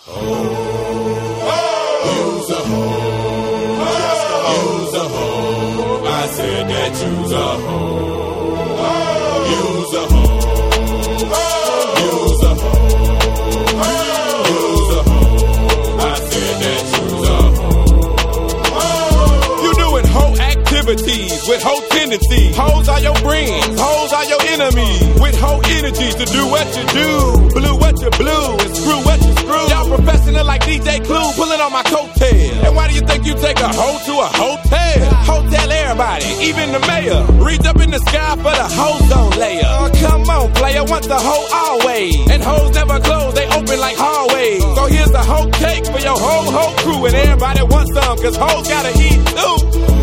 You's a hoe. You's a hoe. I said that you's a hoe. You's a hoe. You's a hoe. You's a hoe. I said that you's a hoe. You doing hoe activities with hoe tendencies. Hoes are your friends. Hoes are your enemies. With hoe energies to do what you do. Blue what you blue and screw what you screw. Y'all professional like DJ Clue pulling on my coattail. And why do you think you take a hoe to a hotel? Hotel everybody, even the mayor. Reach up in the sky for the ozone layer. Come on, player, want the hoe always. And hoes never close, they open like hallways. So here's the hoe cake for your whole crew. And everybody wants some, cause hoes gotta eat too.